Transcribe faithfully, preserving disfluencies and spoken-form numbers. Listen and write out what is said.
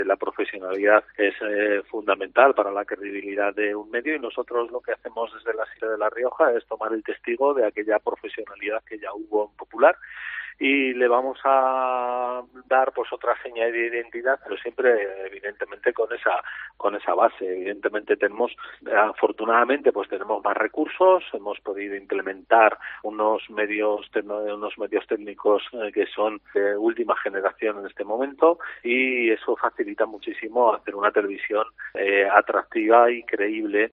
La profesionalidad es eh, fundamental para la credibilidad de un medio y nosotros lo que hacemos desde la Sierra de La Rioja es tomar el testigo de aquella profesionalidad que ya hubo en Popular y le vamos a dar pues otra seña de identidad, pero siempre evidentemente con esa con esa base. Evidentemente tenemos, afortunadamente, pues tenemos más recursos, hemos podido implementar unos medios unos medios técnicos eh, que son de última generación en este momento y eso facilita muchísimo hacer una televisión eh, atractiva y creíble.